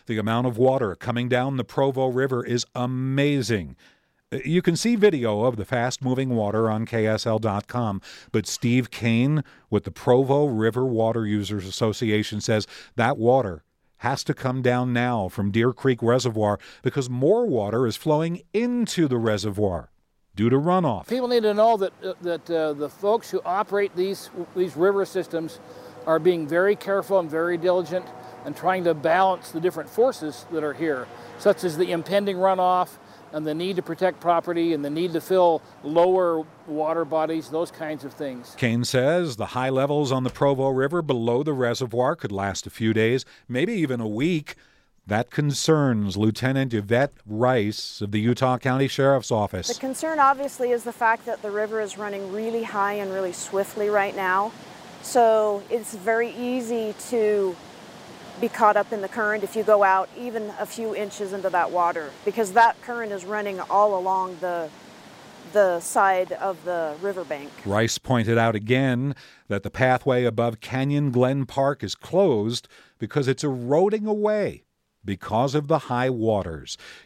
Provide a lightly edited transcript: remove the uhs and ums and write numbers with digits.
The amount of water coming down the Provo River is amazing. You can see video of the fast-moving water on KSL.com, but Steve Kane with the Provo River Water Users Association says that water has to come down now from Deer Creek Reservoir because more water is flowing into the reservoir due to runoff. People need to know that the folks who operate these river systems are being very careful and very diligent and trying to balance the different forces that are here, such as the impending runoff, and the need to protect property and the need to fill lower water bodies, those kinds of things. Kane says the high levels on the Provo River below the reservoir could last a few days, maybe even a week. That concerns Lieutenant Yvette Rice of the Utah County Sheriff's Office. The concern obviously is the fact that the river is running really high and really swiftly right now. So it's very easy to be caught up in the current if you go out even a few inches into that water, because that current is running all along the side of the riverbank. Rice pointed out again that the pathway above Canyon Glen Park is closed because it's eroding away because of the high waters.